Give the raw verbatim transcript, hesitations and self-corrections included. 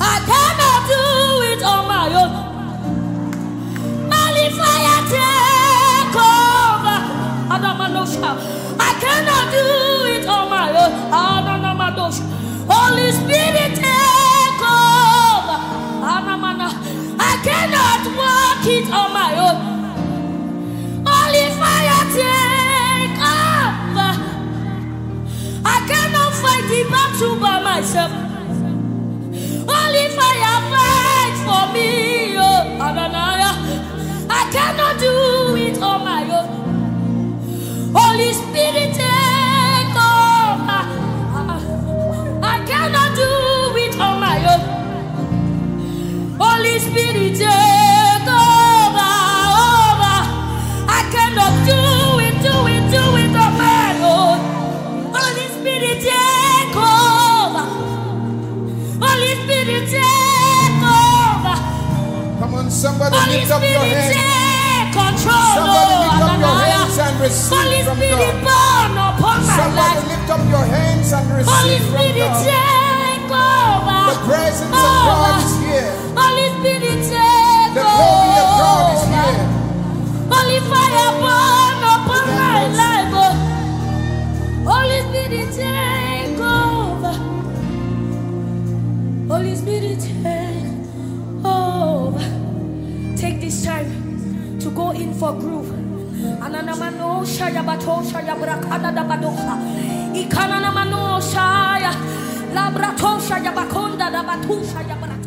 I cannot do it on my own. Only fire take over. I cannot do it on my own. Holy Spirit take over. I cannot walk it on my own. Only fire take over. I cannot fight the battle by myself. Only fire fight for me. Oh, I cannot do it on my own. Holy Spirit take over. I cannot do it on my own. Holy Spirit take over, over. I cannot do it, do it, do it on my own. Holy Spirit take over. Holy Spirit take over. Come on, somebody Holy lift up your Spirit hands. take control. Somebody lift up your Hallelujah. hands and receive Holy from Spirit God. burn upon my Somebody life. lift up your hands and Holy receive from Spirit God. take over. The presence of God is here. Holy Spirit take The glory of God is over. here. Holy fire burn upon my life. Oh. Holy Spirit take over. Holy Spirit take over. Take this time to go in for groove. Ananamano shaya bato shaya brakada da badosa. Ikananamano shaya labrato shaya bakonda da batu shaya brakada.